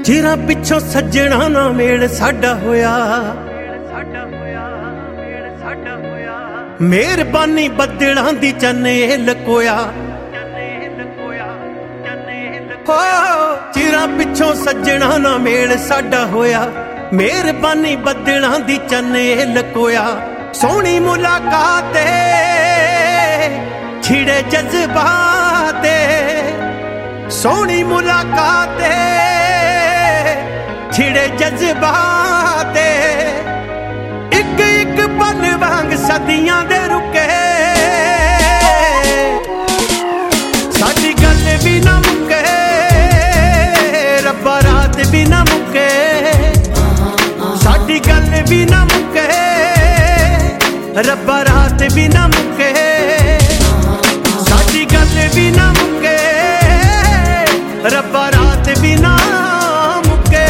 ਚਿਰਾਂ ਪਿੱਛੋਂ ਸੱਜਣਾ ਨਾ ਮੇਲ ਸਾਡਾ ਹੋਇਆ, ਮਿਹਰਬਾਨੀ ਬੱਦਲਾਂ ਦੀ ਚੰਨੇ ਲਕੋਇਆ। ਹੋ ਚਿਰਾਂ ਪਿੱਛੋਂ ਸੱਜਣਾ ਨਾ ਮੇਲ ਸਾਡਾ ਹੋਇਆ, ਮਿਹਰਬਾਨੀ ਬੱਦਲਾਂ ਦੀ ਚੰਨੇ ਲਕੋਇਆ। ਸੋਹਣੀ ਮੁਲਾਕਾਤ ਛਿੜੇ ਜਜ਼ਬਾਤ, ਸੋਹਣੀ ਮੁਲਾਕਾਤ ਛਿੜੇ ਜਜ਼ਬਾਤ। ਇੱਕ ਇੱਕ ਪਲ ਵਾਂਗ ਸਦੀਆਂ ਦੇ ਰੁਕੇ, ਸਾਡੀ ਗੱਲ ਵੀ ਨਾ ਮੁੱਕੇ, ਰੱਬਾ ਰਾਤ ਵੀ ਨਾ ਮੁੱਕੇ, ਸਾਡੀ ਗੱਲ ਵੀ ਨਾ ਮੁੱਕੇ, ਰੱਬਾ ਰਾਤ ਵੀ ਨਾ ਮੁੱਕੇ, ਸਾਡੀ ਗੱਲ ਵੀ ਨਾ ਮੁੱਕੇ, ਰੱਬਾ ਰਾਤ ਵੀ ਨਾ ਮੁੱਕੇ।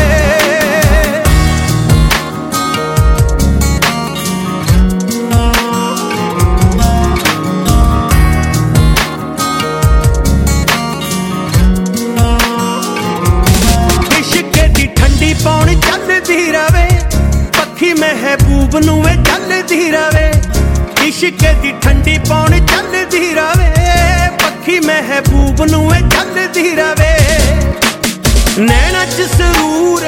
ਇਸ਼ਕ ਦੀ ਠੰਡੀ ਪੌਣ ਚੱਲਦੀ ਰਵੇ, ਪੱਖੀ ਮਹਿਬੂਬ ਨੂੰ ਵੇ ਚੱਲਦੀ ਰਵੇ। ਇਸ਼ਕ ਦੀ ਠੰਡੀ ਪੌਣ ਚੱਲਦੀ ਰਵੇ, ਪੱਖੀ ਮਹਿਬੂਬ ਨੂੰ ਵੇ ਚੱਲਦੀ ਰਵੇ। ਨੈਣਾ ਚ ਸਰੂਰ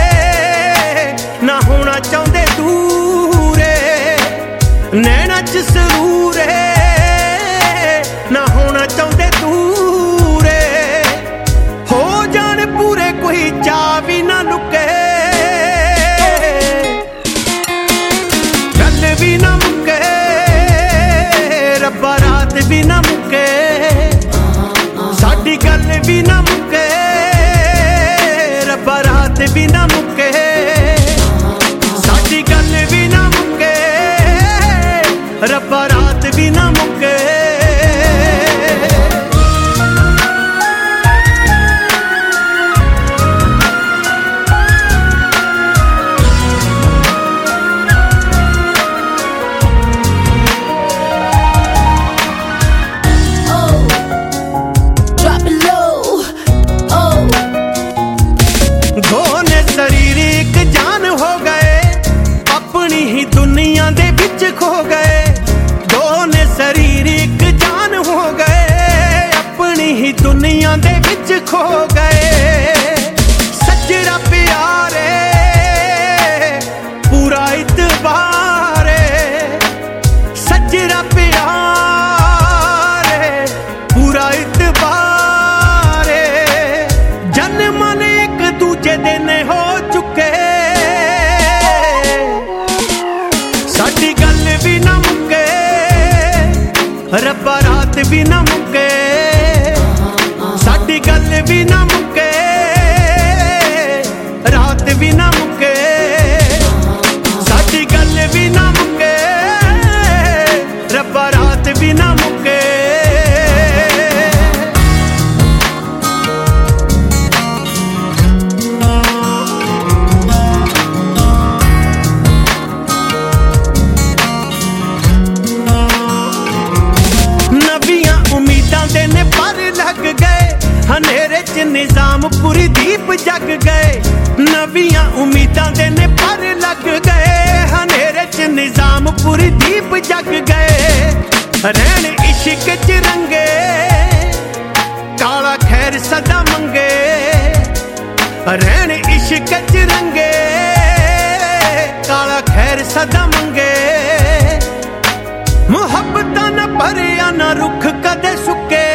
ਨਾ ਹੋਣਾ ਚਾਹੁੰਦੇ ਦੂਰ, ਨੈਣਾ ਚ ਸਰੂਰ ਨਾ ਹੋਣਾ ਚਾਹੁੰਦੇ ਦੂਰ। ਹੋ ਜਾਣ ਪੂਰੇ ਕੋਈ ਚਾਹ ਵੀ ਨਾ ਲੁਕੇ, ਗੱਲ ਵੀ ਨਾ ਮੁੱਕੇ, ਰੱਬਾ ਰਾਤ ਵੀ ਨਾ ਮੁੱਕੇ, ਸਾਡੀ ਗੱਲ ਵੀ ਨਾ ਮੁੱਕੇ, ਰੱਬਾ ਰਾਤ ਵੀ ਨਾ ਮੁੱਕੇ, ਸਾਡੀ ਗੱਲ ਵੀ ਨਾ ਮੁੱਕੇ, ਰੱਬਾ ਰਾਤ ਵੀ ਨਾ ਮੁੱਕੇ। ਦੋਨੇ ਸਰੀਰ ਇੱਕ ਜਾਨ ਹੋ ਗਏ, ਆਪਣੀ ਹੀ ਦੁਨੀਆ ਦੇ ਵਿੱਚ ਖੋ ਗਏ। ਦੋਨੇ ਸਰੀਰ ਇੱਕ ਜਾਨ ਹੋ ਗਏ, ਆਪਣੀ ਹੀ ਦੁਨੀਆ ਦੇ ਵਿੱਚ ਖੋ ਗਏ। ਸੱਜਣਾ ਪਿਆਰੇ ਪੂਰਾ ਇਤਬਾਰ, ਸੱਜਣਾ ਪਿਆਰੇ ਪੂਰਾ ਇਤਬਾਰ। ਜਨਮ ਇੱਕ ਦੂਜੇ ਦੇ ਨੇ ਹੋ ਚੁੱਕੇ, ਸਾਡੀ ਗੱਲ ਵੀ ਨਾ ਮੁੱਕੇ, ਰੱਬਾ ਰਾਤ ਵੀ ਨਾ ਮੁੱਕੇ, ਸਾਡੀ ਗੱਲ ਵੀ ਨਾ ਮੁੱਕੇ, ਰਾਤ ਵੀ ਨਾ ਮੁੱਕੇ, ਸਾਡੀ ਗੱਲ ਵੀ ਨਾ ਮੁੱਕੇ, ਰੱਬਾ ਰਾਤ ਵੀ ਨਾ ਮੁੱਕੇ। ਹਨੇਰੇ ਚ ਨਿਜ਼ਾਮ ਪੂਰੀ ਦੀਪ ਜਗ ਗਏ, ਨਵੀਆਂ ਉਮੀਦਾਂ ਦੇ ਨੇ ਪਰ ਲੱਗ ਗਏ। ਹਨੇਰੇ ਚ ਨਿਜ਼ਾਮ ਪੂਰੀ ਦੀਪ ਜਗ ਗਏ, ਰਹਿਣ ਇਸ਼ਕ ਚ ਰੰਗੇ, ਕਾਲਾ ਖੈਰ ਸਦਾ ਮੰਗੇ। ਰਹਿਣ ਇਸ਼ਕ ਚ ਰੰਗੇ, ਕਾਲਾ ਖੈਰ ਸਦਾ ਮੰਗੇ। ਮੁਹੱਬਤਾਂ ਨਾ ਭਰਿਆ ਨਾ ਰੁੱਖ ਕਦੇ ਸੁੱਕੇ,